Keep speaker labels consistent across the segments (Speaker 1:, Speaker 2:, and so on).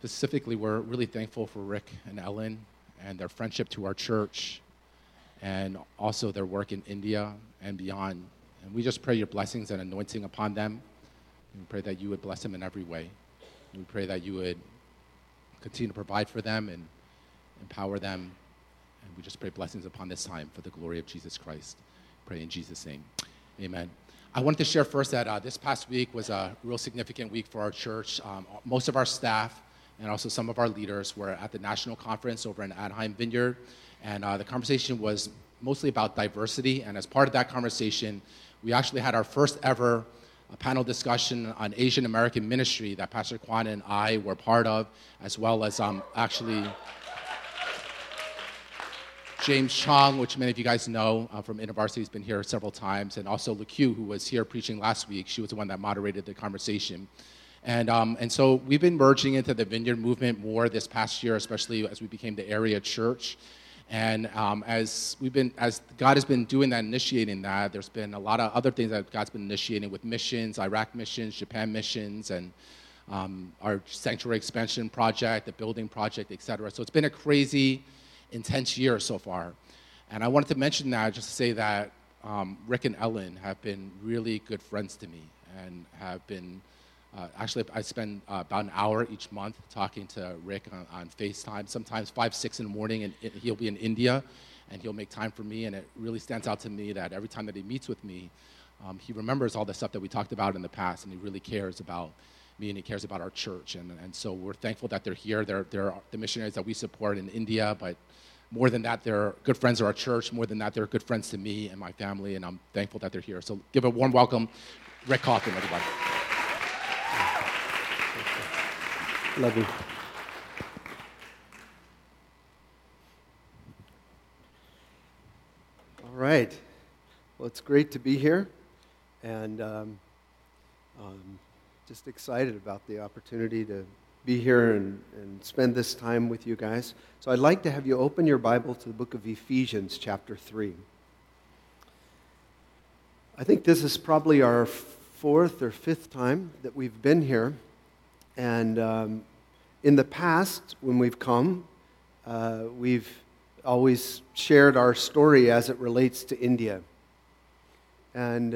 Speaker 1: specifically, we're really thankful for Rick and Ellen and their friendship to our church and also their work in India and beyond. And we just pray your blessings and anointing upon them. And we pray that you would bless them in every way. And we pray that you would continue to provide for them and empower them. And we just pray blessings upon this time for the glory of Jesus Christ. Pray in Jesus' name. Amen. I wanted to share first that this past week was a real significant week for our church. Most of our staff and also some of our leaders were at the national conference over in Anaheim Vineyard. And the conversation was mostly about diversity. And as part of that conversation, we actually had our first ever panel discussion on Asian American ministry that Pastor Kwan and I were part of, as well as actually James Chong, which many of you guys know from InterVarsity, has been here several times, and also LeQ, who was here preaching last week. She was the one that moderated the conversation. And so we've been merging into the Vineyard movement more this past year, especially as we became the area church. And as God has been doing that, initiating that, there's been a lot of other things that God's been initiating with missions, Iraq missions, Japan missions, and our sanctuary expansion project, the building project, et cetera. So it's been a crazy, intense year so far. And I wanted to mention that just to say that Rick and Ellen have been really good friends to me and have been actually, I spend about an hour each month talking to Rick on FaceTime, sometimes 5, 6 in the morning, and he'll be in India, and he'll make time for me, and it really stands out to me that every time that he meets with me, he remembers all the stuff that we talked about in the past, and he really cares about me, and he cares about our church, and so we're thankful that they're here. They're the missionaries that we support in India, but more than that, they're good friends of our church. More than that, they're good friends to me and my family, and I'm thankful that they're here. So give a warm welcome, Rick Coffin, everybody.
Speaker 2: Love you. All right. Well, it's great to be here, and just excited about the opportunity to be here and spend this time with you guys. So I'd like to have you open your Bible to the book of Ephesians, chapter 3. I think this is probably our 4th or 5th time that we've been here. And in the past, when we've come, we've always shared our story as it relates to India. And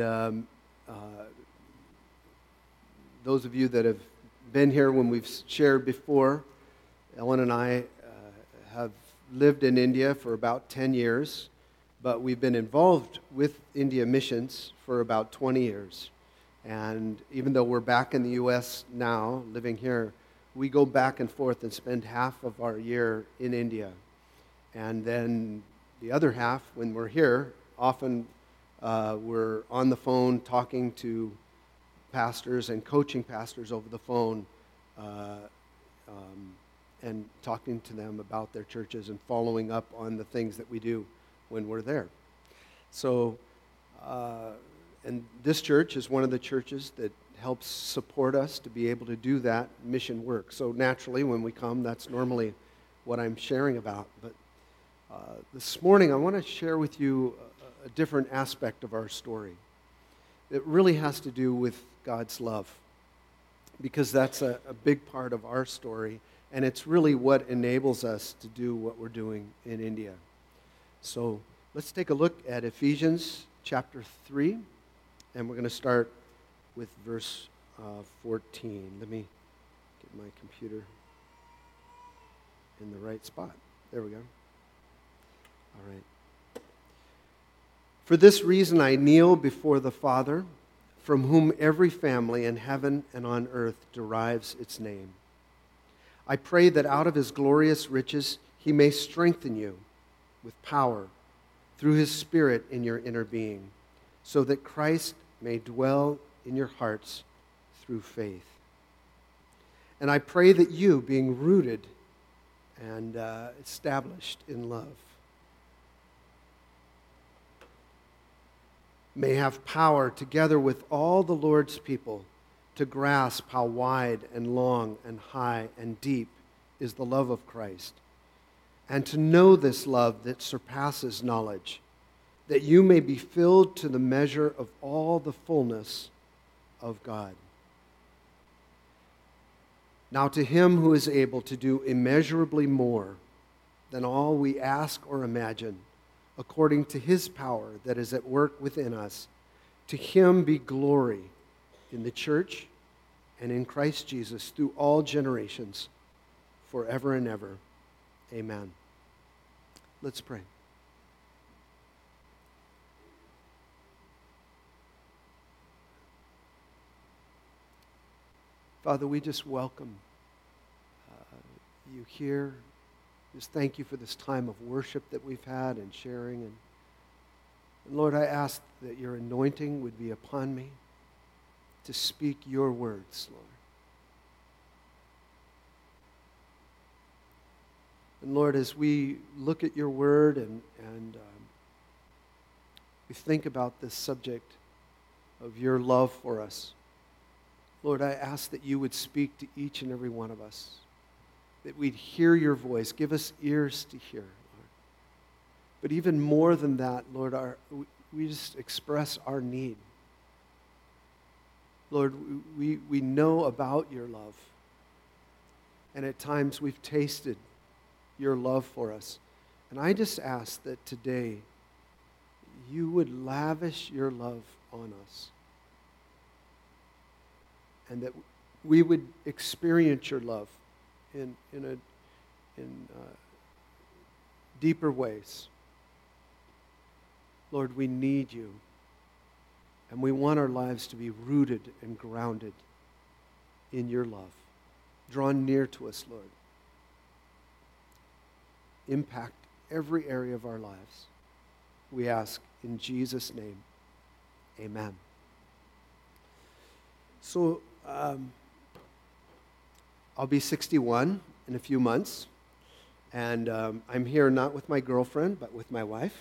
Speaker 2: those of you that have been here when we've shared before, Ellen and I have lived in India for about 10 years, but we've been involved with India missions for about 20 years. And even though we're back in the U.S. now, living here, we go back and forth and spend half of our year in India. And then the other half, when we're here, often we're on the phone talking to pastors and coaching pastors over the phone and talking to them about their churches and following up on the things that we do when we're there. So, and this church is one of the churches that helps support us to be able to do that mission work. So naturally, when we come, that's normally what I'm sharing about. But this morning, I want to share with you a different aspect of our story. It really has to do with God's love, because that's a big part of our story, and it's really what enables us to do what we're doing in India. So let's take a look at Ephesians chapter 3. And we're going to start with verse 14. Let me get my computer in the right spot. There we go. All right. For this reason I kneel before the Father, from whom every family in heaven and on earth derives its name. I pray that out of his glorious riches he may strengthen you with power through his Spirit in your inner being, so that Christ may dwell in your hearts through faith. And I pray that you, being rooted and established in love, may have power, together with all the Lord's people, to grasp how wide and long and high and deep is the love of Christ, and to know this love that surpasses knowledge, that you may be filled to the measure of all the fullness of God. Now to him who is able to do immeasurably more than all we ask or imagine, according to his power that is at work within us, to him be glory in the church and in Christ Jesus through all generations, forever and ever. Amen. Let's pray. Father, we just welcome you here. Just thank you for this time of worship that we've had and sharing. And Lord, I ask that your anointing would be upon me to speak your words, Lord. And Lord, as we look at your word and we think about this subject of your love for us, Lord, I ask that you would speak to each and every one of us, that we'd hear your voice. Give us ears to hear, Lord. But even more than that, Lord, we just express our need. Lord, we know about your love, and at times we've tasted your love for us. And I just ask that today you would lavish your love on us, and that we would experience your love in deeper ways. Lord, we need you, and we want our lives to be rooted and grounded in your love. Draw near to us, Lord. Impact every area of our lives. We ask in Jesus' name, amen. So, I'll be 61 in a few months, and I'm here not with my girlfriend, but with my wife.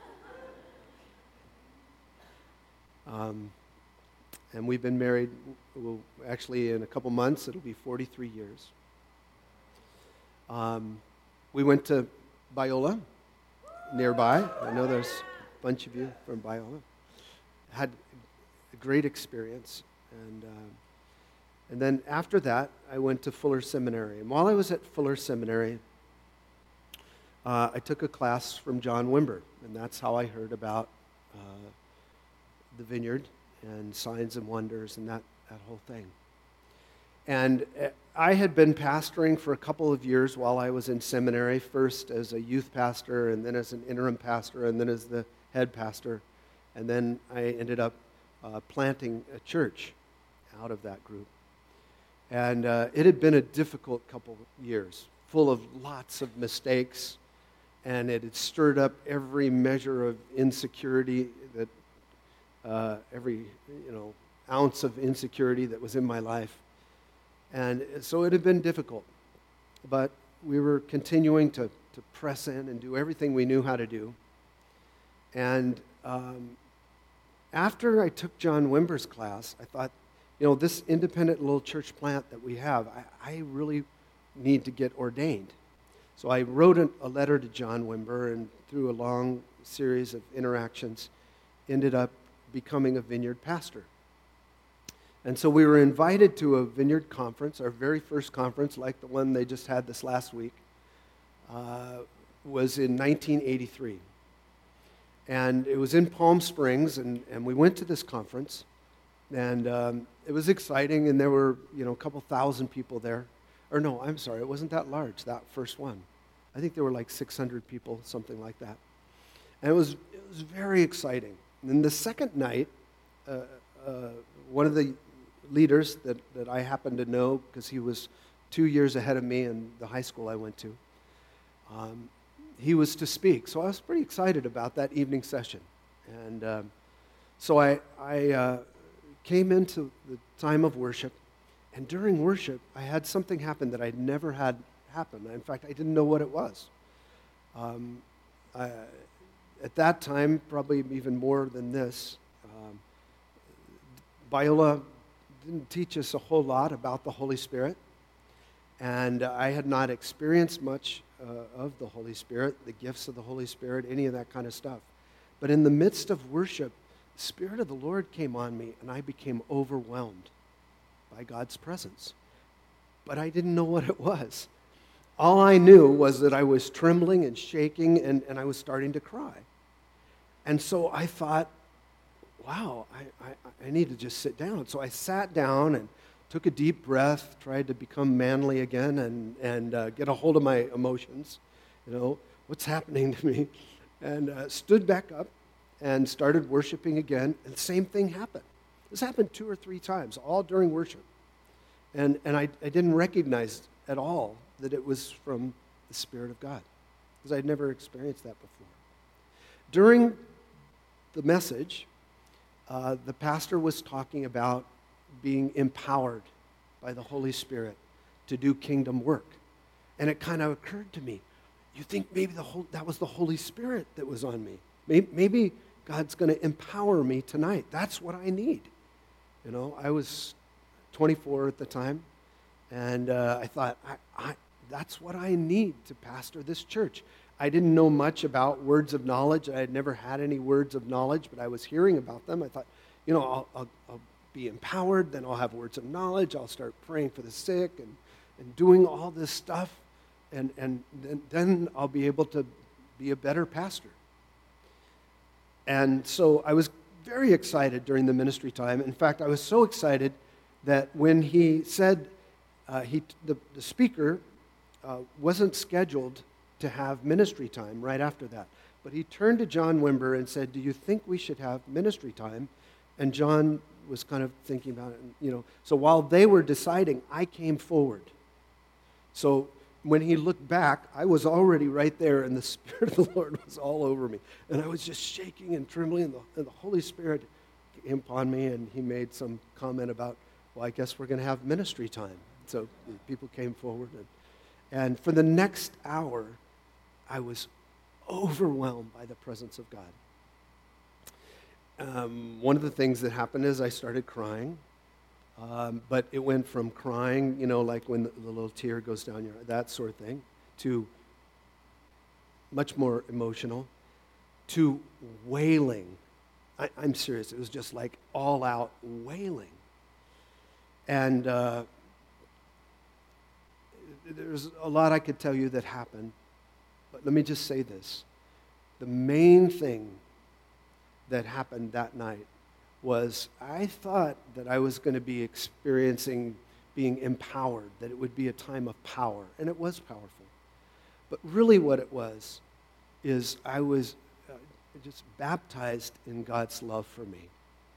Speaker 2: And we've been married, well, actually in a couple months, it'll be 43 years. We went to Biola, nearby. I know there's a bunch of you from Biola. Had a great experience. And then after that, I went to Fuller Seminary. And while I was at Fuller Seminary, I took a class from John Wimber. And that's how I heard about the vineyard and signs and wonders and that whole thing. And I had been pastoring for a couple of years while I was in seminary, first as a youth pastor, and then as an interim pastor, and then as the head pastor. And then I ended up planting a church out of that group. And it had been a difficult couple of years, full of lots of mistakes, and it had stirred up every measure of insecurity, that every ounce of insecurity that was in my life. And so it had been difficult, but we were continuing to press in and do everything we knew how to do. And after I took John Wimber's class, I thought, this independent little church plant that we have, I really need to get ordained. So I wrote a letter to John Wimber, and through a long series of interactions, ended up becoming a vineyard pastor. And so we were invited to a vineyard conference. Our very first conference, like the one they just had this last week, was in 1983. And it was in Palm Springs, and we went to this conference. And it was exciting, and there were, a couple thousand people there. Or no, I'm sorry, it wasn't that large, that first one. I think there were like 600 people, something like that. And it was very exciting. And then the second night, one of the leaders that I happened to know, because he was 2 years ahead of me in the high school I went to, he was to speak. So I was pretty excited about that evening session. And so I came into the time of worship, and during worship, I had something happen that I'd never had happen. In fact, I didn't know what it was. At that time, probably even more than this, Biola didn't teach us a whole lot about the Holy Spirit, and I had not experienced much of the Holy Spirit, the gifts of the Holy Spirit, any of that kind of stuff. But in the midst of worship, the Spirit of the Lord came on me, and I became overwhelmed by God's presence. but I didn't know what it was. All I knew was that I was trembling and shaking, and I was starting to cry. And so I thought, wow, I need to just sit down. So I sat down and took a deep breath, tried to become manly again and get a hold of my emotions. What's happening to me? And stood back up and started worshiping again, and the same thing happened. This happened 2 or 3 times, all during worship. And I didn't recognize at all that it was from the Spirit of God, because I'd never experienced that before. During the message, the pastor was talking about being empowered by the Holy Spirit to do kingdom work. And it kind of occurred to me, you think maybe that was the Holy Spirit that was on me. Maybe God's going to empower me tonight. That's what I need. I was 24 at the time, and I thought, that's what I need to pastor this church. I didn't know much about words of knowledge. I had never had any words of knowledge, but I was hearing about them. I thought, I'll be empowered, then I'll have words of knowledge. I'll start praying for the sick and doing all this stuff, and then I'll be able to be a better pastor. And so I was very excited during the ministry time. In fact, I was so excited that when he said, the speaker wasn't scheduled to have ministry time right after that. But he turned to John Wimber and said, do you think we should have ministry time? And John was kind of thinking about it. So while they were deciding, I came forward. So when he looked back, I was already right there, and the Spirit of the Lord was all over me. And I was just shaking and trembling, and the Holy Spirit came upon me, and he made some comment about, well, I guess we're going to have ministry time. So people came forward, and for the next hour, I was overwhelmed by the presence of God. One of the things that happened is I started crying, but it went from crying, like when the little tear goes down your eye, that sort of thing, to much more emotional, to wailing. I'm serious. It was just like all-out wailing. And there's a lot I could tell you that happened, but let me just say this. The main thing that happened that night was I thought that I was going to be experiencing being empowered, that it would be a time of power, and it was powerful. But really what it was is I was just baptized in God's love for me.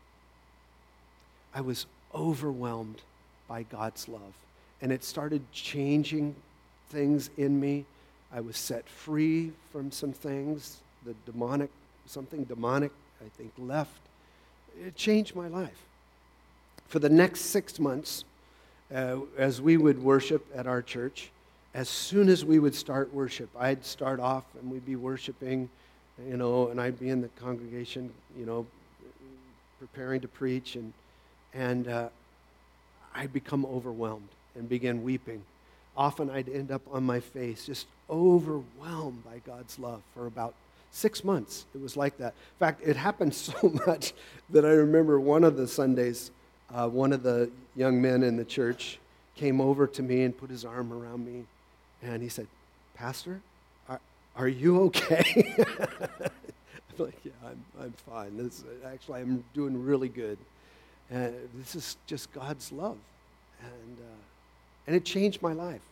Speaker 2: I was overwhelmed by God's love, and it started changing things in me. I was set free from some things, something demonic, I think, left. It changed my life. For the next 6 months, as we would worship at our church, as soon as we would start worship, I'd start off and we'd be worshiping, and I'd be in the congregation, preparing to preach, and I'd become overwhelmed and begin weeping. Often I'd end up on my face, just overwhelmed by God's love for about 6 months. It was like that. In fact, it happened so much that I remember one of the Sundays, one of the young men in the church came over to me and put his arm around me, and he said, "Pastor, are you okay?" I'm like, "Yeah, I'm fine. Actually, I'm doing really good. This is just God's love." And it changed my life.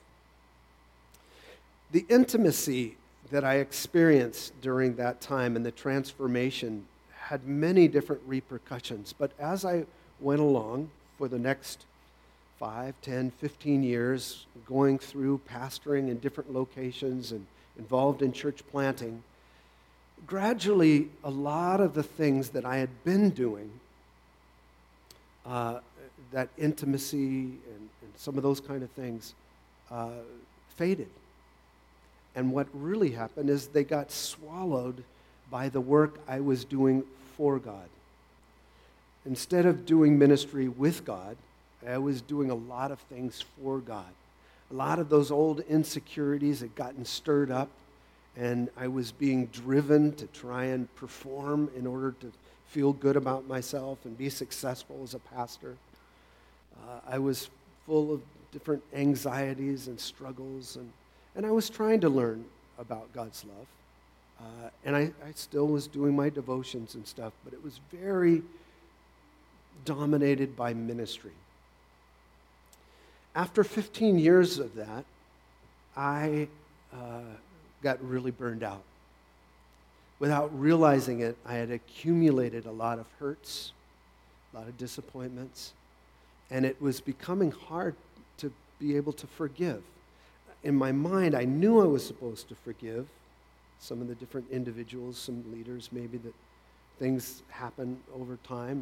Speaker 2: The intimacy that I experienced during that time and the transformation had many different repercussions. But as I went along for the next 5, 10, 15 years, going through pastoring in different locations and involved in church planting, gradually a lot of the things that I had been doing, that intimacy and some of those kind of things, faded. And what really happened is they got swallowed by the work I was doing for God. Instead of doing ministry with God, I was doing a lot of things for God. A lot of those old insecurities had gotten stirred up, and I was being driven to try and perform in order to feel good about myself and be successful as a pastor. I was full of different anxieties and struggles, and I was trying to learn about God's love. And I still was doing my devotions and stuff, but it was very dominated by ministry. After 15 years of that, I got really burned out. Without realizing it, I had accumulated a lot of hurts, a lot of disappointments, and it was becoming hard to be able to forgive. In my mind, I knew I was supposed to forgive some of the different individuals, some leaders, maybe that things happen over time,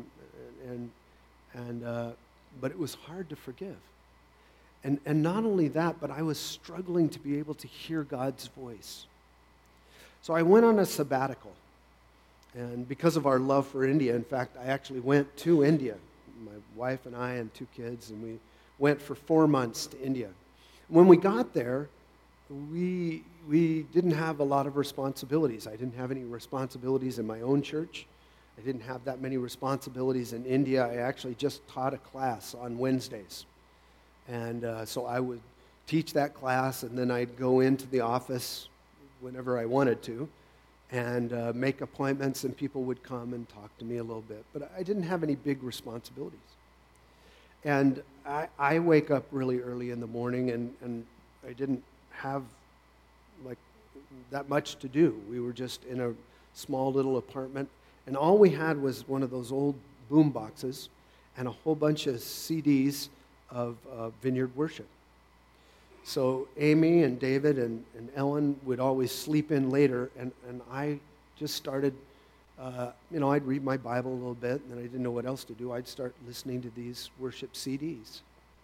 Speaker 2: but it was hard to forgive. And not only that, but I was struggling to be able to hear God's voice. So I went on a sabbatical. And because of our love for India, in fact, I actually went to India. My wife and I and 2 kids, and we went for 4 months to India. When we got there, we didn't have a lot of responsibilities. I didn't have any responsibilities in my own church. I didn't have that many responsibilities in India. I actually just taught a class on Wednesdays. And so I would teach that class, and then I'd go into the office whenever I wanted to and make appointments, and people would come and talk to me a little bit. But I didn't have any big responsibilities. And I wake up really early in the morning, and I didn't have like that much to do. We were just in a small little apartment, and all we had was one of those old boom boxes and a whole bunch of CDs of Vineyard Worship. So Amy and David and Ellen would always sleep in later, and I just started, I'd read my Bible a little bit, and then I didn't know what else to do. I'd start listening to these worship CDs.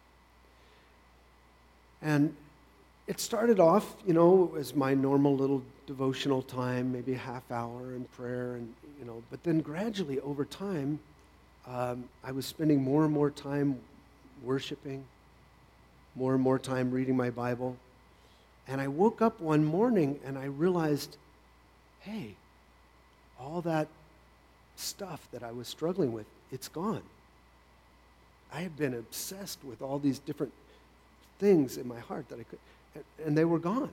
Speaker 2: And it started off, as my normal little devotional time, maybe a half hour in prayer, but then gradually over time, I was spending more and more time worshiping, more and more time reading my Bible. And I woke up one morning and I realized, hey, all that stuff that I was struggling with, it's gone. I had been obsessed with all these different things in my heart that I could, and they were gone.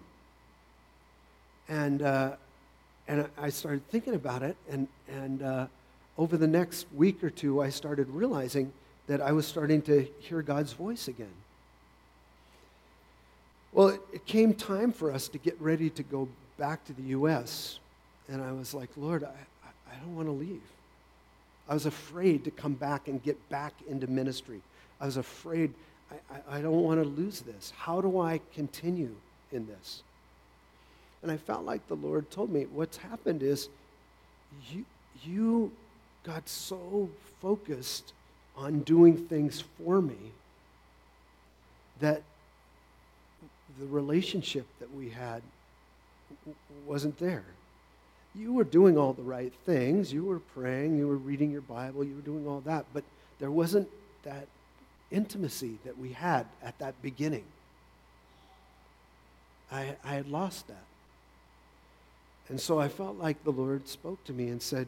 Speaker 2: And I started thinking about it, and over the next week or two, I started realizing that I was starting to hear God's voice again. Well, it came time for us to get ready to go back to the U.S., and I was like, Lord, I don't want to leave. I was afraid to come back and get back into ministry. I was afraid, I don't want to lose this. How do I continue in this? And I felt like the Lord told me, what's happened is you got so focused on doing things for me that the relationship that we had wasn't there. You were doing all the right things. You were praying. You were reading your Bible. You were doing all that. But there wasn't that intimacy that we had at that beginning. I had lost that. And so I felt like the Lord spoke to me and said,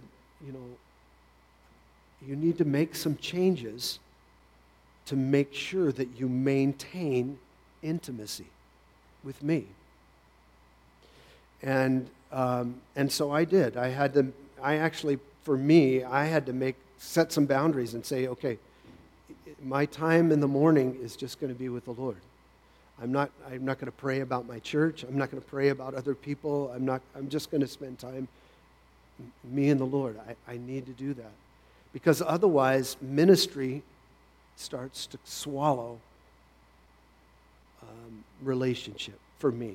Speaker 2: you need to make some changes to make sure that you maintain intimacy with me. And so I did. I had to set some boundaries and say, okay, my time in the morning is just going to be with the Lord. I'm not going to pray about my church. I'm not going to pray about other people. I'm just going to spend time, me and the Lord. I need to do that. Because otherwise, ministry starts to swallow relationship for me.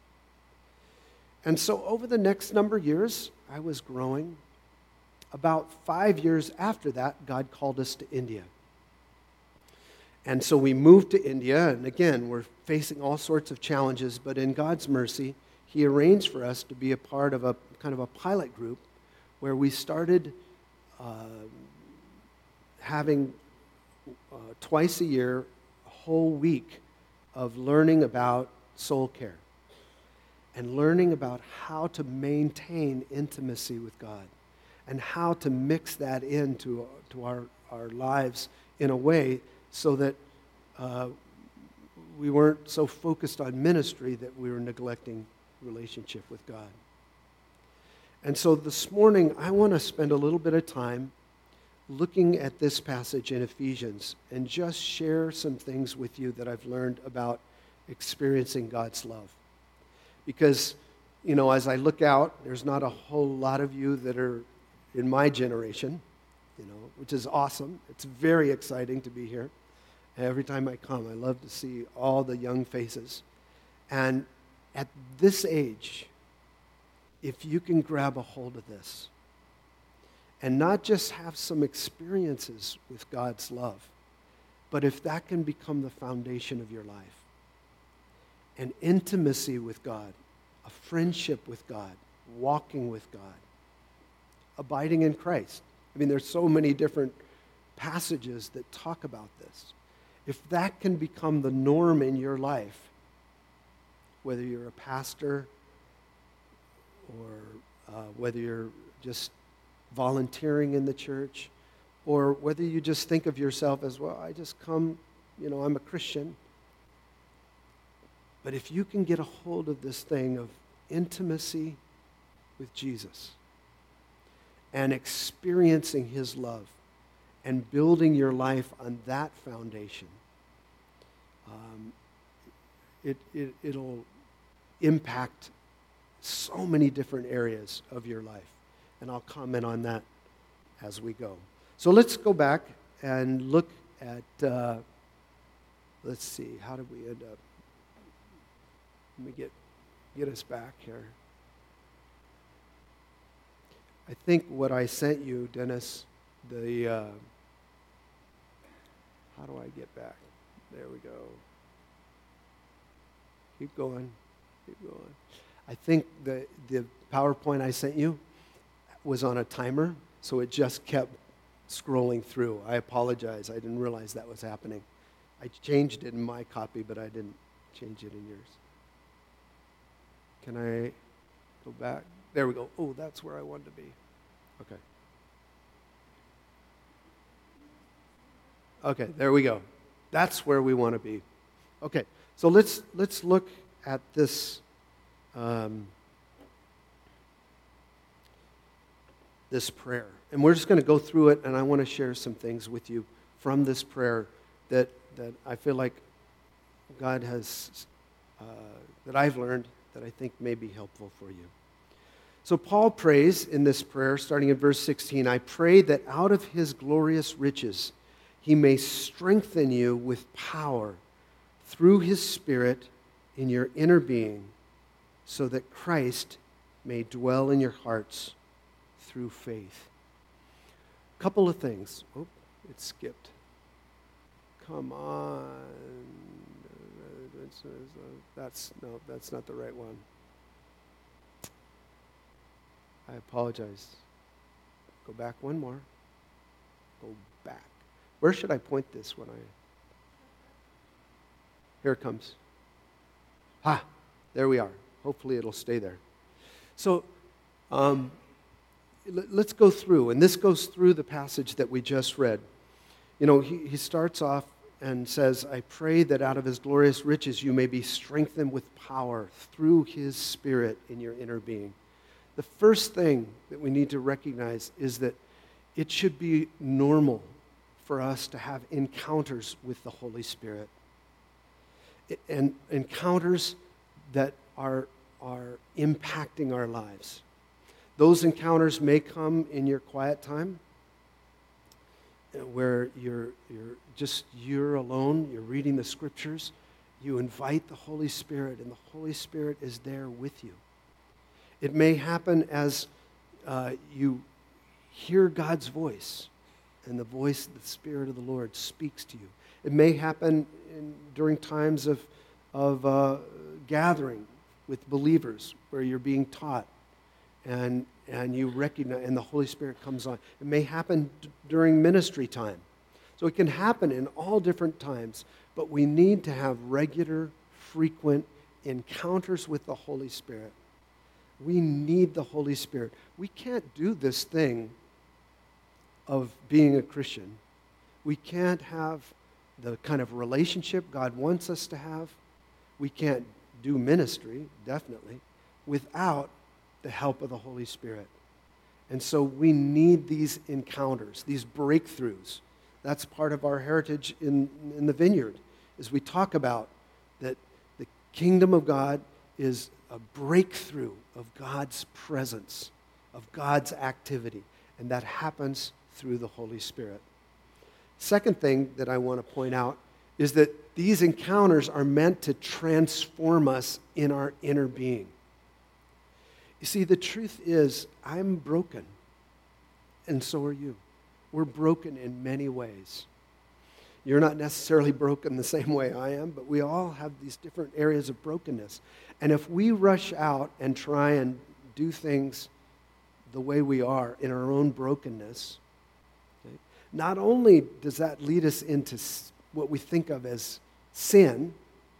Speaker 2: And so over the next number of years, I was growing. About 5 years after that, God called us to India. And so we moved to India, and again, we're facing all sorts of challenges, but in God's mercy, He arranged for us to be a part of a kind of a pilot group where we started having twice a year, a whole week of learning about soul care and learning about how to maintain intimacy with God and how to mix that into our lives in a way so that we weren't so focused on ministry that we were neglecting relationship with God. And so this morning, I want to spend a little bit of time looking at this passage in Ephesians and just share some things with you that I've learned about experiencing God's love. Because, as I look out, there's not a whole lot of you that are in my generation, which is awesome. It's very exciting to be here. Every time I come, I love to see all the young faces. And at this age, if you can grab a hold of this and not just have some experiences with God's love, but if that can become the foundation of your life, an intimacy with God, a friendship with God, walking with God, abiding in Christ. There's so many different passages that talk about this. If that can become the norm in your life, whether you're a pastor or whether you're just volunteering in the church, or whether you just think of yourself as, well, I just come, I'm a Christian. But if you can get a hold of this thing of intimacy with Jesus and experiencing his love and building your life on that foundation, it'll impact so many different areas of your life. And I'll comment on that as we go. So let's go back and look at, let's see, how did we end up? Let me get us back here. I think what I sent you, Dennis, how do I get back? There we go. Keep going. I think the PowerPoint I sent you was on a timer, so it just kept scrolling through. I apologize. I didn't realize that was happening. I changed it in my copy, but I didn't change it in yours. Can I go back? There we go. Oh, that's where I wanted to be. Okay. Okay, there we go. That's where we want to be. Okay, so let's look at this this prayer. And we're just going to go through it, and I want to share some things with you from this prayer that I feel like God has, that I've learned that I think may be helpful for you. So Paul prays in this prayer, starting in verse 16, I pray that out of his glorious riches he may strengthen you with power through his Spirit in your inner being, so that Christ may dwell in your hearts through faith. A couple of things. Oh, it skipped. Come on. That's not the right one. I apologize. Go back one more. Go back. Where should I point this when I... Here it comes. There we are. Hopefully it'll stay there. So, let's go through, and this goes through the passage that we just read. He starts off and says, I pray that out of his glorious riches you may be strengthened with power through his Spirit in your inner being. The first thing that we need to recognize is that it should be normal for us to have encounters with the Holy Spirit. And encounters that are impacting our lives. Those encounters may come in your quiet time, where you're alone, you're reading the scriptures, you invite the Holy Spirit, and the Holy Spirit is there with you. It may happen as you hear God's voice, and the voice of the Spirit of the Lord speaks to you. It may happen during times of gathering with believers, where you're being taught, and you recognize, and the Holy Spirit comes on. It may happen during ministry time. So it can happen in all different times, but we need to have regular, frequent encounters with the Holy Spirit. We need the Holy Spirit. We can't do this thing of being a Christian. We can't have the kind of relationship God wants us to have. We can't do ministry, definitely, without the help of the Holy Spirit. And so we need these encounters, these breakthroughs. That's part of our heritage in the vineyard, is we talk about that the kingdom of God is a breakthrough of God's presence, of God's activity, and that happens through the Holy Spirit. Second thing that I want to point out is that these encounters are meant to transform us in our inner being. You see, the truth is, I'm broken, and so are you. We're broken in many ways. You're not necessarily broken the same way I am, but we all have these different areas of brokenness. And if we rush out and try and do things the way we are in our own brokenness, okay, not only does that lead us into what we think of as sin,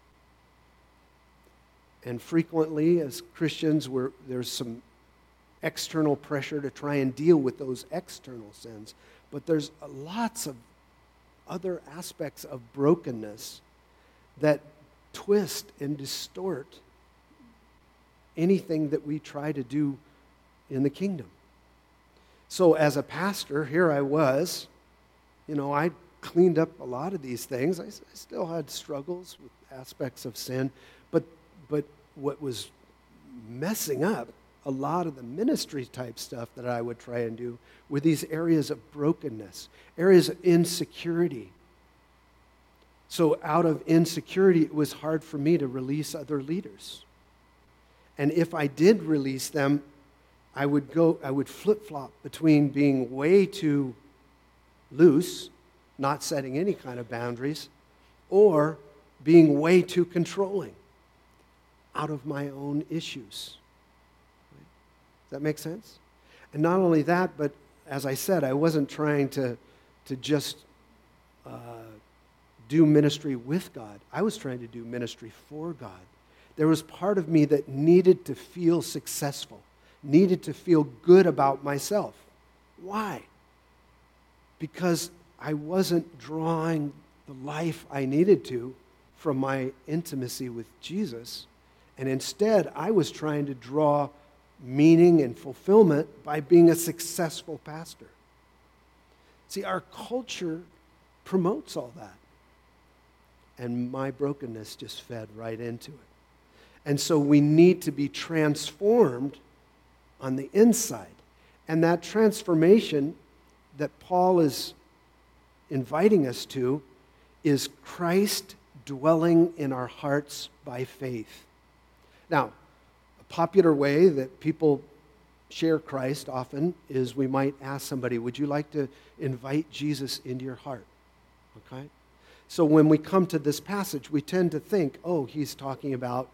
Speaker 2: and frequently as Christians there's some external pressure to try and deal with those external sins, but there's lots of other aspects of brokenness that twist and distort anything that we try to do in the kingdom. So as a pastor, here I was, I cleaned up a lot of these things. I still had struggles with aspects of sin, but what was messing up a lot of the ministry type stuff that I would try and do were these areas of brokenness, areas of insecurity. So out of insecurity, it was hard for me to release other leaders. And if I did release them, I would flip-flop between being way too loose, not setting any kind of boundaries, or being way too controlling out of my own issues. Does that make sense? And not only that, but as I said, I wasn't trying to just do ministry with God. I was trying to do ministry for God. There was part of me that needed to feel successful, needed to feel good about myself. Why? Because I wasn't drawing the life I needed to from my intimacy with Jesus, and instead I was trying to draw meaning and fulfillment by being a successful pastor. See, our culture promotes all that, and my brokenness just fed right into it. And so we need to be transformed on the inside. And that transformation that Paul is inviting us to is Christ dwelling in our hearts by faith. Now, a popular way that people share Christ often is we might ask somebody, would you like to invite Jesus into your heart? Okay? So when we come to this passage, we tend to think, oh, he's talking about,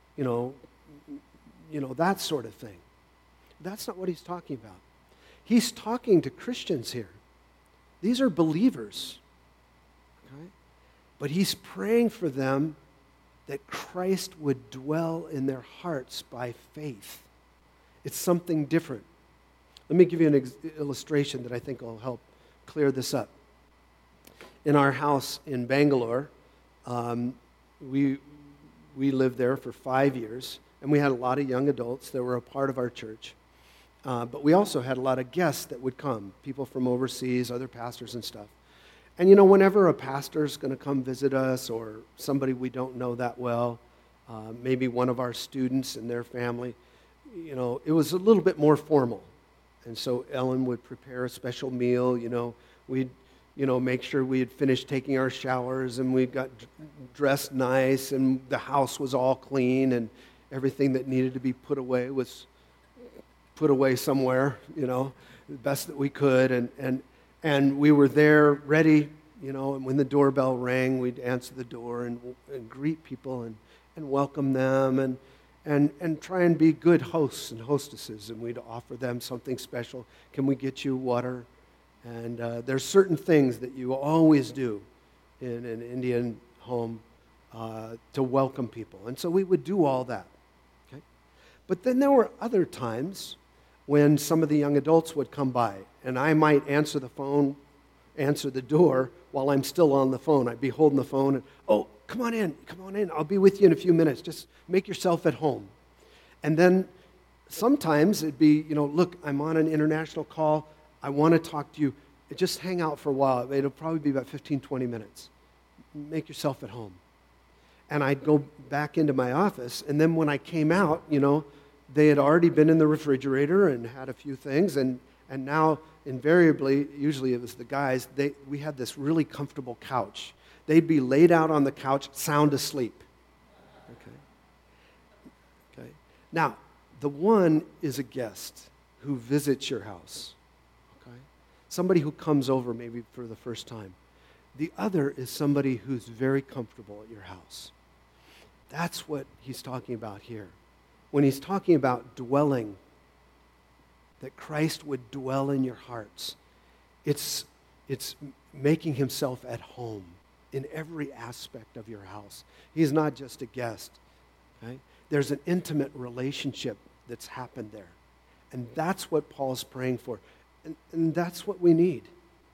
Speaker 2: that sort of thing. That's not what he's talking about. He's talking to Christians here. These are believers. Okay? But he's praying for them that Christ would dwell in their hearts by faith. It's something different. Let me give you an illustration that I think will help clear this up. In our house in Bangalore, we lived there for 5 years, and we had a lot of young adults that were a part of our church. But we also had a lot of guests that would come, people from overseas, other pastors and stuff. And whenever a pastor's going to come visit us or somebody we don't know that well, maybe one of our students and their family, it was a little bit more formal. And so Ellen would prepare a special meal, we'd make sure we had finished taking our showers and we got dressed nice and the house was all clean and everything that needed to be put away was put away somewhere, the best that we could. And we were there ready, and when the doorbell rang, we'd answer the door and greet people and welcome them and try and be good hosts and hostesses. And we'd offer them something special. Can we get you water? And there's certain things that you always do in an Indian home to welcome people. And so we would do all that. Okay? But then there were other times when some of the young adults would come by, and I might answer the phone, answer the door while I'm still on the phone. I'd be holding the phone and, oh, come on in. I'll be with you in a few minutes. Just make yourself at home. And then sometimes it'd be, look, I'm on an international call. I want to talk to you. Just hang out for a while. It'll probably be about 15, 20 minutes. Make yourself at home. And I'd go back into my office. And then when I came out, they had already been in the refrigerator and had a few things. And now, invariably, usually it was the guys, we had this really comfortable couch. They'd be laid out on the couch, sound asleep. Okay. Now, the one is a guest who visits your house. Okay? Somebody who comes over maybe for the first time. The other is somebody who's very comfortable at your house. That's what he's talking about here. When he's talking about dwelling, that Christ would dwell in your hearts, it's making himself at home in every aspect of your house. He's not just a guest. Okay? There's an intimate relationship that's happened there. And that's what Paul's praying for. And that's what we need.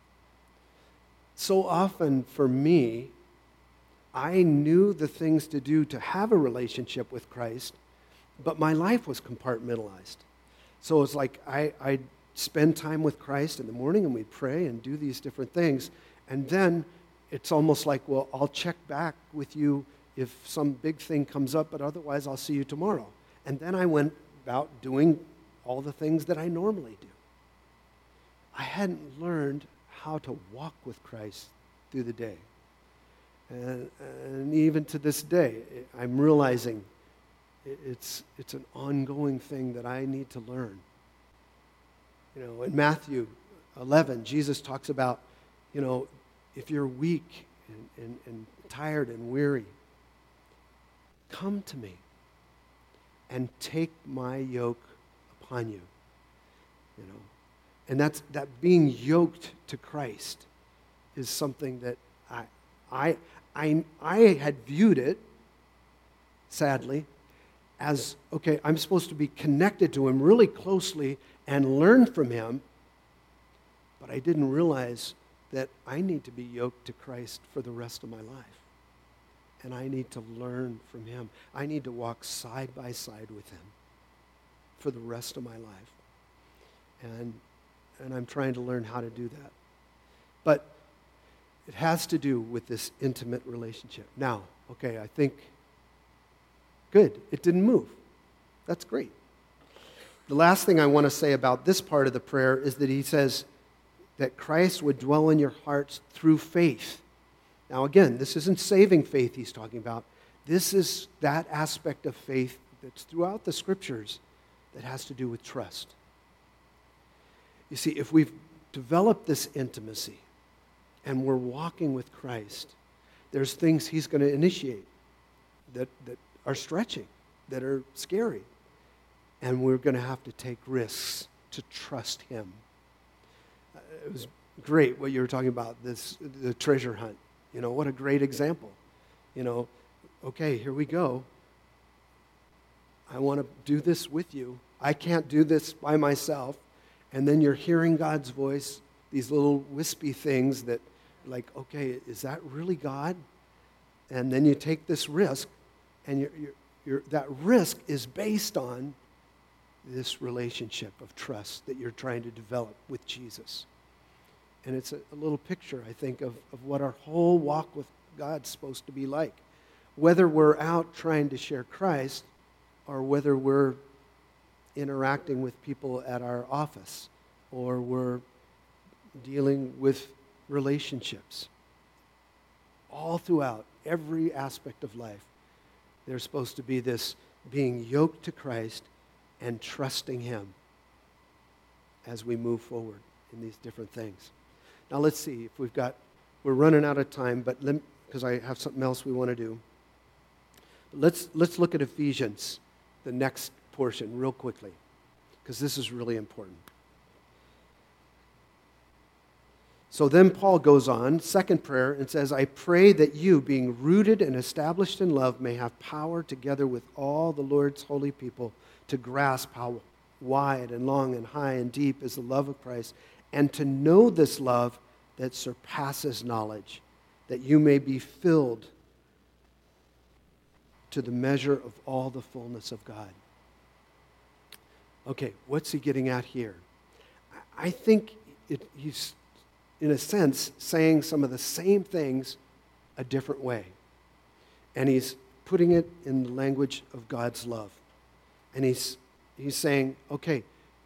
Speaker 2: So often for me, I knew the things to do to have a relationship with Christ, but my life was compartmentalized. So it's like I'd spend time with Christ in the morning and we'd pray and do these different things. And then it's almost like, well, I'll check back with you if some big thing comes up, but otherwise I'll see you tomorrow. And then I went about doing all the things that I normally do. I hadn't learned how to walk with Christ through the day. And even to this day, I'm realizing it's an ongoing thing that I need to learn. In Matthew 11, Jesus talks about, if you're weak and tired and weary, come to me and take my yoke upon you. And that being yoked to Christ is something that I had viewed it, sadly, as, okay, I'm supposed to be connected to him really closely and learn from him, but I didn't realize that I need to be yoked to Christ for the rest of my life. And I need to learn from him. I need to walk side by side with him for the rest of my life. And I'm trying to learn how to do that. But it has to do with this intimate relationship. Now, okay, I think, good, it didn't move. That's great. The last thing I want to say about this part of the prayer is that he says that Christ would dwell in your hearts through faith. Now again, this isn't saving faith he's talking about. This is that aspect of faith that's throughout the Scriptures that has to do with trust. You see, if we've developed this intimacy and we're walking with Christ, there's things he's going to initiate that are stretching, that are scary. And we're going to have to take risks to trust him. It was great what you were talking about, the treasure hunt. What a great example. Okay, here we go. I want to do this with you. I can't do this by myself. And then you're hearing God's voice, these little wispy things that, like, okay, is that really God? And then you take this risk, and that risk is based on this relationship of trust that you're trying to develop with Jesus. And it's a little picture, I think, of what our whole walk with God's supposed to be like. Whether we're out trying to share Christ or whether we're interacting with people at our office or we're dealing with relationships. All throughout every aspect of life, there's supposed to be this being yoked to Christ and trusting him as we move forward in these different things. Now let's see if we're running out of time, but because I have something else we want to do. Let's look at Ephesians, the next portion, real quickly, because this is really important. So then Paul goes on, second prayer, and says, I pray that you, being rooted and established in love, may have power together with all the Lord's holy people to grasp how wide and long and high and deep is the love of Christ, and to know this love that surpasses knowledge, that you may be filled to the measure of all the fullness of God. Okay, what's he getting at here? I think he's, in a sense, saying some of the same things a different way. And he's putting it in the language of God's love. And he's saying, okay,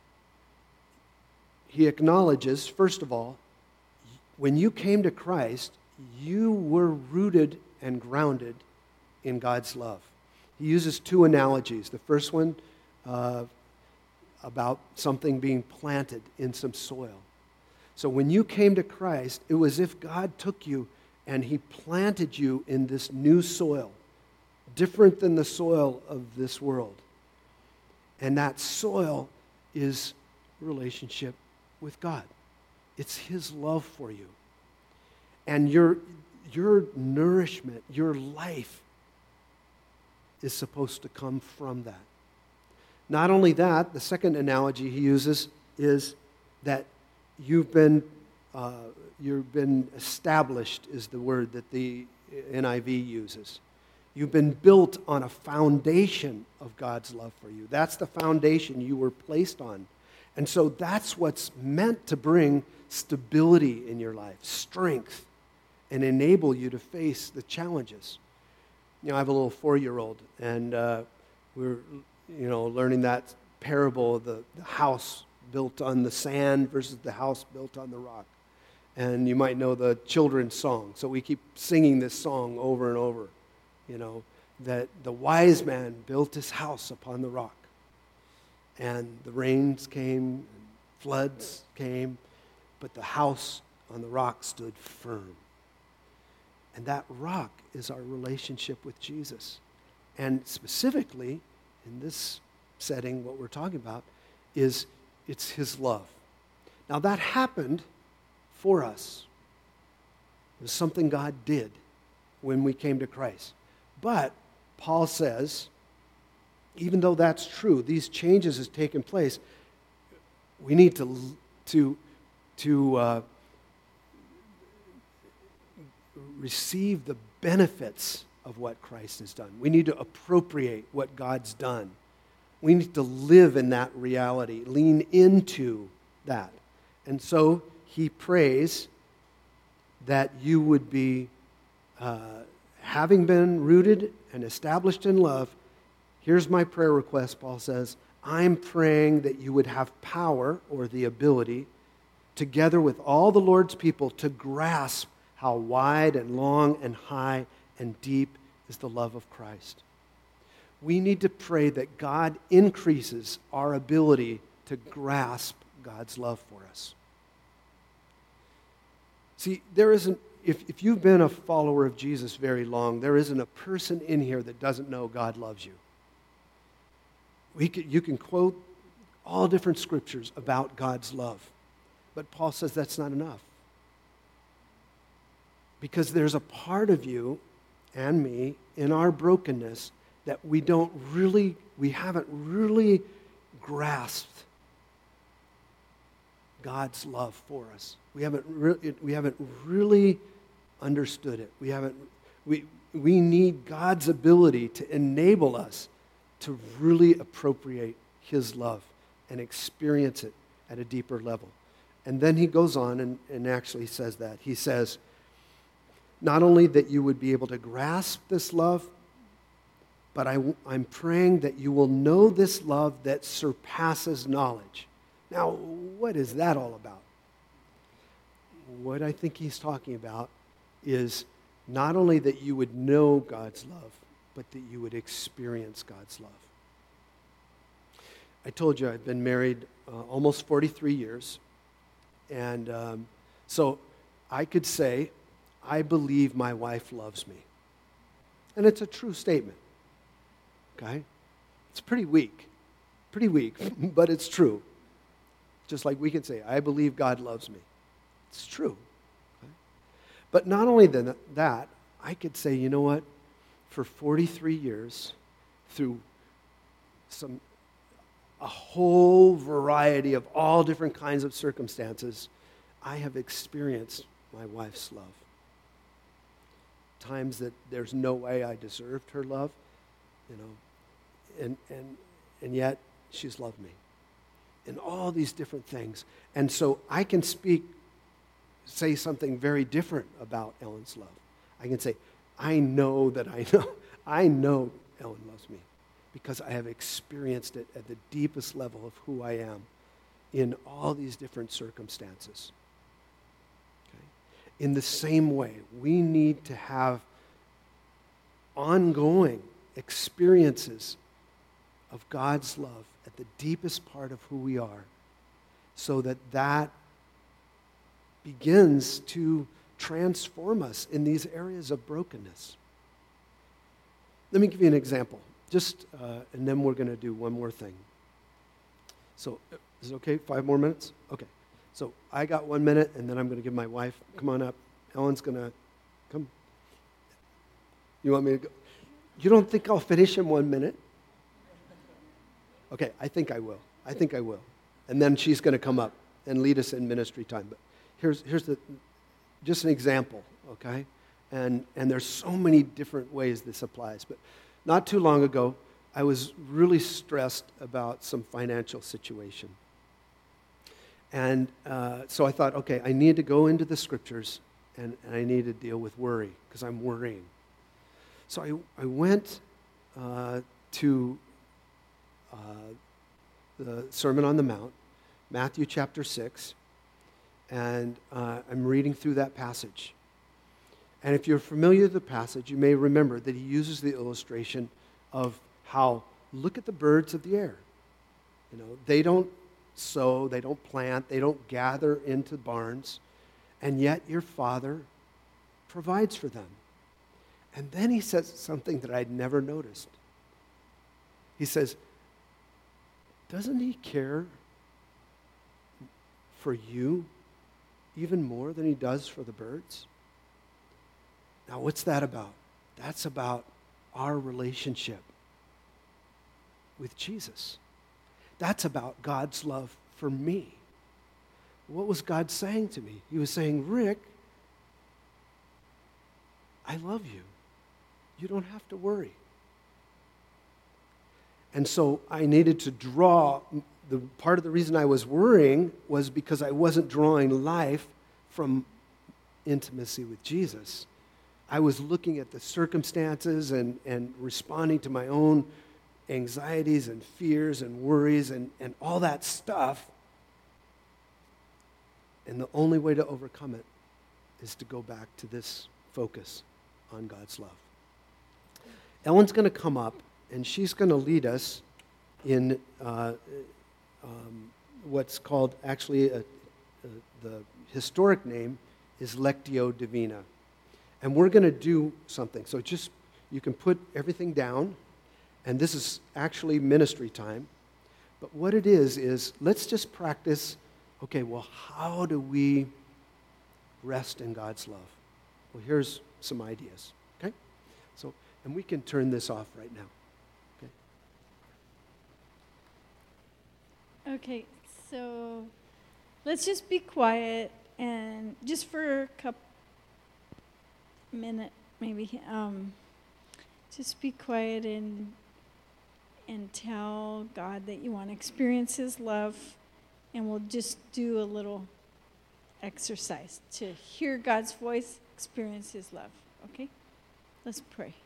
Speaker 2: he acknowledges, first of all, when you came to Christ, you were rooted and grounded in God's love. He uses two analogies. The first one about something being planted in some soil. So when you came to Christ, it was as if God took you and he planted you in this new soil, different than the soil of this world. And that soil is relationship with God. It's his love for you. And your nourishment, your life is supposed to come from that. Not only that, the second analogy he uses is that you've been established, is the word that the NIV uses. You've been built on a foundation of God's love for you. That's the foundation you were placed on. And so that's what's meant to bring stability in your life, strength, and enable you to face the challenges. You know, I have a little 4-year-old, and we're learning that parable of the house built on the sand versus the house built on the rock. And you might know the children's song. So we keep singing this song over and over, that the wise man built his house upon the rock. And the rains came, and floods came, but the house on the rock stood firm. And that rock is our relationship with Jesus. And specifically, in this setting, what we're talking about is it's his love. Now that happened for us. It was something God did when we came to Christ. But Paul says, even though that's true, these changes has taken place, we need to receive the benefits of what Christ has done. We need to appropriate what God's done. We need to live in that reality, lean into that. And so he prays that you would be, having been rooted and established in love. Here's my prayer request, Paul says. I'm praying that you would have power or the ability, together with all the Lord's people, to grasp how wide and long and high and deep is the love of Christ. We need to pray that God increases our ability to grasp God's love for us. See, there isn't, if you've been a follower of Jesus very long, there isn't a person in here that doesn't know God loves you. You can quote all different scriptures about God's love, but Paul says that's not enough. Because there's a part of you and me in our brokenness that we haven't really grasped God's love for us. We haven't really understood it. We need God's ability to enable us to really appropriate his love and experience it at a deeper level. And then he goes on and actually says that. He says, not only that you would be able to grasp this love, but I'm praying that you will know this love that surpasses knowledge. Now, what is that all about? What I think he's talking about is not only that you would know God's love, but that you would experience God's love. I told you I've been married almost 43 years. And so I could say, I believe my wife loves me. And it's a true statement. Okay? It's pretty weak, but it's true. Just like we can say, I believe God loves me. It's true. Okay? But not only that, I could say, you know what? For 43 years, through a whole variety of all different kinds of circumstances, I have experienced my wife's love. Times that there's no way I deserved her love, and yet she's loved me. And all these different things. And so I can say something very different about Ellen's love. I can say, I know Ellen loves me because I have experienced it at the deepest level of who I am in all these different circumstances. Okay? In the same way, we need to have ongoing experiences of God's love at the deepest part of who we are, so that begins to transform us in these areas of brokenness. Let me give you an example, and then we're going to do one more thing. So, is it okay? 5 more minutes? Okay. So, I got 1 minute, and then I'm going to give my wife, come on up. Ellen's going to come. You want me to go? You don't think I'll finish in 1 minute? Okay, I think I will. And then she's going to come up and lead us in ministry time. But here's just an example, okay? And there's so many different ways this applies. But not too long ago, I was really stressed about some financial situation. And so I thought, okay, I need to go into the scriptures and I need to deal with worry because I'm worrying. So I went to the Sermon on the Mount, Matthew chapter 6, and I'm reading through that passage. And if you're familiar with the passage, you may remember that he uses the illustration of how, look at the birds of the air. They don't sow, they don't plant, they don't gather into barns, and yet your Father provides for them. And then he says something that I'd never noticed. He says, doesn't he care for you even more than he does for the birds? Now, what's that about? That's about our relationship with Jesus. That's about God's love for me. What was God saying to me? He was saying, Rick, I love you. You don't have to worry. And so I needed to draw, the part of the reason I was worrying was because I wasn't drawing life from intimacy with Jesus. I was looking at the circumstances and responding to my own anxieties and fears and worries and all that stuff. And the only way to overcome it is to go back to this focus on God's love. Ellen's going to come up, and she's going to lead us in what's called, actually, the historic name is Lectio Divina. And we're going to do something. So just, you can put everything down, and this is actually ministry time. But what it is let's just practice, okay, well, how do we rest in God's love? Well, here's some ideas, okay? So, and we can turn this off right now, okay?
Speaker 3: Okay, so let's just be quiet and just for a couple minute maybe just be quiet and tell God that you want to experience his love, and we'll just do a little exercise to hear God's voice, experience his love. Okay? Let's pray.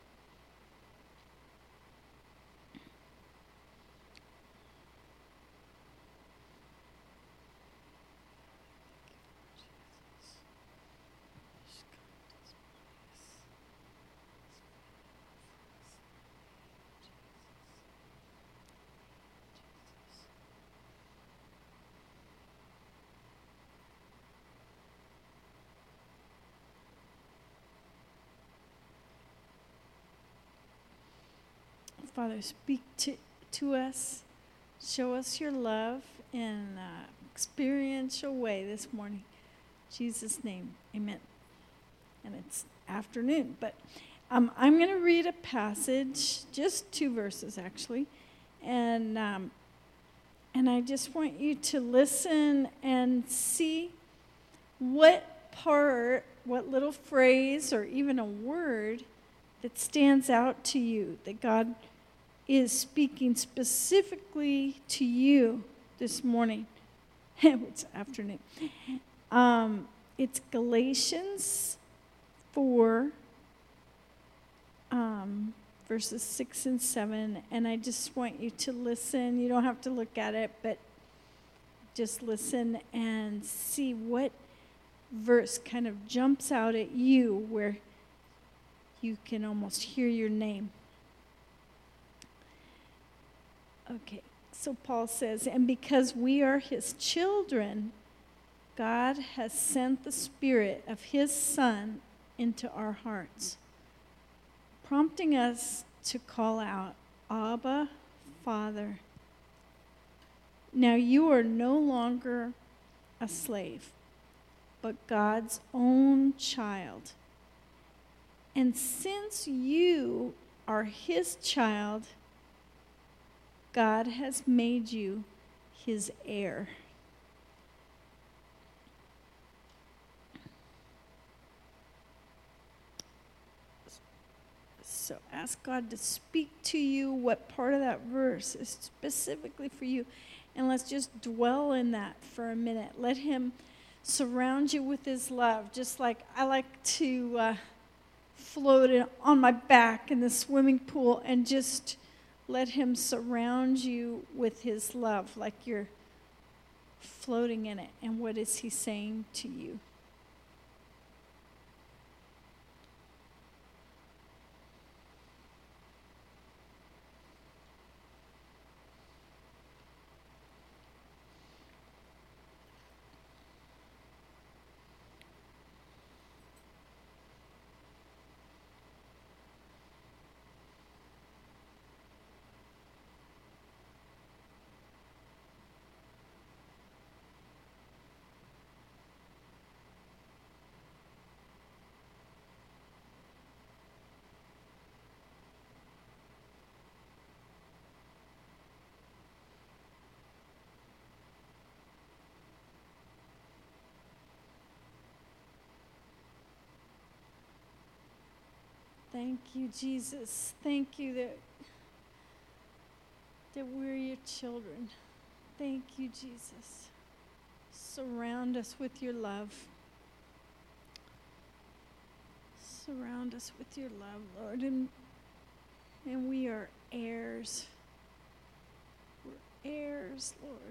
Speaker 3: Father, speak to us. Show us your love in an experiential way this morning. In Jesus' name, amen. And it's afternoon, but I'm going to read a passage, just 2 verses actually, and I just want you to listen and see what part, what little phrase or even a word that stands out to you, that God is speaking specifically to you this morning. It's afternoon. It's Galatians 4, verses 6 and 7. And I just want you to listen. You don't have to look at it, but just listen and see what verse kind of jumps out at you where you can almost hear your name. Okay, so Paul says, and because we are his children, God has sent the Spirit of his Son into our hearts, prompting us to call out, Abba, Father. Now you are no longer a slave, but God's own child. And since you are his child, God has made you his heir. So ask God to speak to you what part of that verse is specifically for you. And let's just dwell in that for a minute. Let him surround you with his love. Just like I like to float on my back in the swimming pool and just let him surround you with his love like you're floating in it. And what is he saying to you? Thank you, Jesus. Thank you that we're your children. Thank you, Jesus. Surround us with your love. Surround us with your love, Lord. And we are heirs. We're heirs, Lord.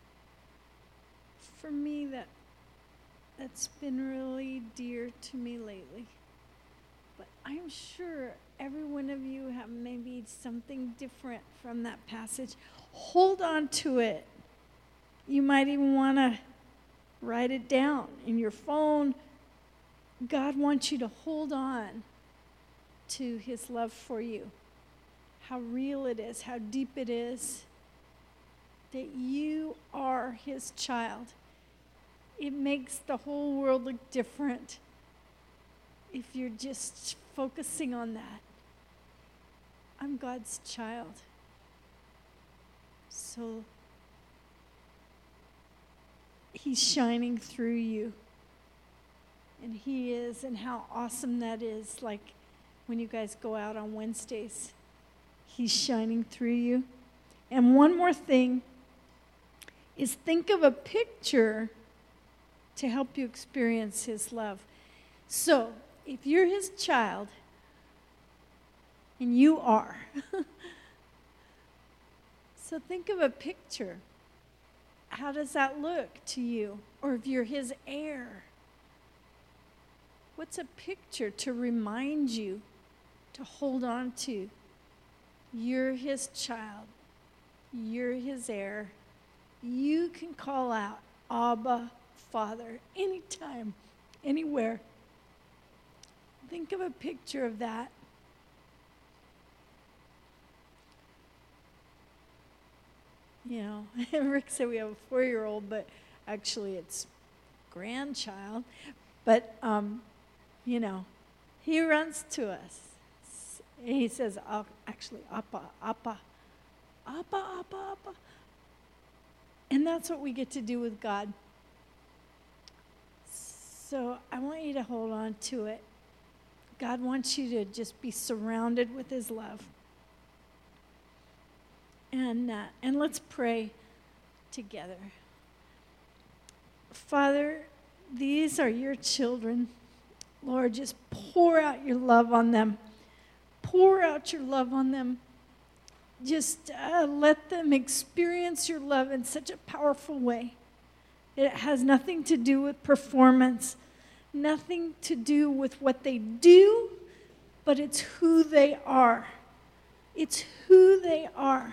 Speaker 3: For me, that's been really dear to me lately. But I'm sure every one of you have maybe something different from that passage. Hold on to it. You might even want to write it down in your phone. God wants you to hold on to his love for you. How real it is, how deep it is. That you are his child. It makes the whole world look different if you're just focusing on that. I'm God's child. So he's shining through you. And he is, and how awesome that is. Like when you guys go out on Wednesdays, he's shining through you. And one more thing is think of a picture to help you experience his love. So, if you're his child, and you are, so think of a picture. How does that look to you? Or if you're his heir, what's a picture to remind you to hold on to? You're his child. You're his heir. You can call out, Abba, Father, anytime, anywhere. Think of a picture of that. You know, Rick said we have a 4-year-old, but actually it's grandchild. But, you know, he runs to us. And he says, actually, Appa, Appa, Appa, Appa, Appa. And that's what we get to do with God. So I want you to hold on to it. God wants you to just be surrounded with his love. And let's pray together. Father, these are your children. Lord, just pour out your love on them. Pour out your love on them. Just let them experience your love in such a powerful way. It has nothing to do with performance, nothing to do with what they do, but it's who they are. It's who they are.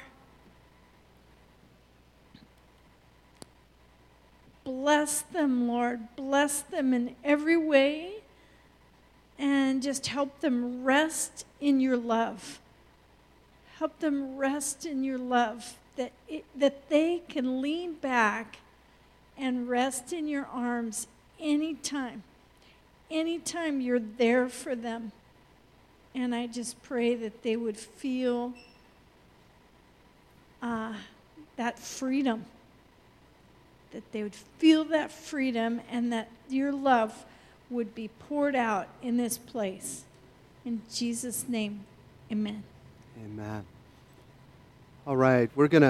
Speaker 3: Bless them, Lord. Bless them in every way, and just help them rest in your love. Help them rest in your love, that they can lean back and rest in your arms anytime. Anytime you're there for them. And I just pray that they would feel that freedom. That they would feel that freedom, and that your love would be poured out in this place. In Jesus' name, amen.
Speaker 2: Amen. All right, we're going to